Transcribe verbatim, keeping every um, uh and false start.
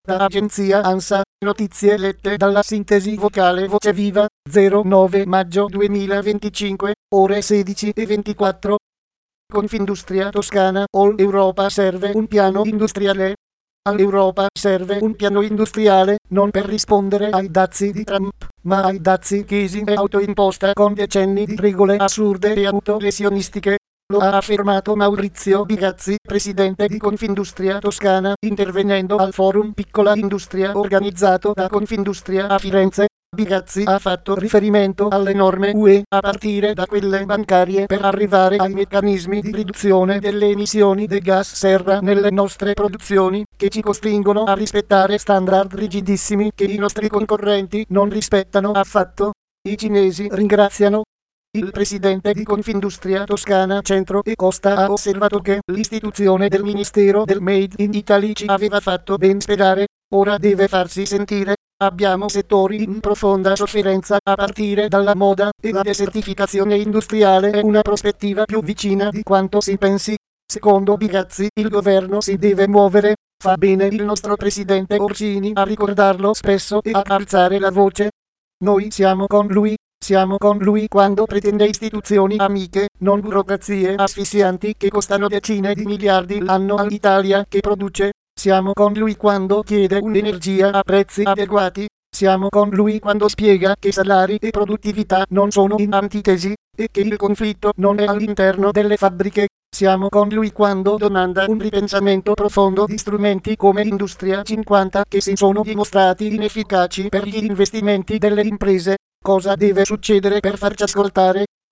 Da agenzia ANSA, notizie lette dalla sintesi vocale Voce Viva, zero nove maggio duemilaventicinque, ore sedici e ventiquattro. Confindustria Toscana, All Europa serve un piano industriale. All'Europa serve un piano industriale, non per rispondere ai dazi di Trump, ma ai dazi chiesi e autoimposta con decenni di regole assurde e autolesionistiche. Lo ha affermato Maurizio Bigazzi, presidente di Confindustria Toscana, intervenendo al forum Piccola Industria organizzato da Confindustria a Firenze. Bigazzi ha fatto riferimento alle norme U E, a partire da quelle bancarie, per arrivare ai meccanismi di riduzione delle emissioni di gas serra nelle nostre produzioni, che ci costringono a rispettare standard rigidissimi che i nostri concorrenti non rispettano affatto. I cinesi ringraziano. Il presidente di Confindustria Toscana Centro e Costa ha osservato che l'istituzione del Ministero del Made in Italy ci aveva fatto ben sperare, ora deve farsi sentire. Abbiamo settori in profonda sofferenza, a partire dalla moda, e la desertificazione industriale è una prospettiva più vicina di quanto si pensi. Secondo Bigazzi, il governo si deve muovere. Fa bene il nostro presidente Orsini a ricordarlo spesso e a alzare la voce. Noi siamo con lui. Siamo con lui quando pretende istituzioni amiche, non burocrazie asfissianti che costano decine di miliardi l'anno all'Italia che produce. Siamo con lui quando chiede un'energia a prezzi adeguati. Siamo con lui quando spiega che salari e produttività non sono in antitesi, e che il conflitto non è all'interno delle fabbriche. Siamo con lui quando domanda un ripensamento profondo di strumenti come Industria cinquanta che si sono dimostrati inefficaci per gli investimenti delle imprese. Cosa deve succedere per farci ascoltare?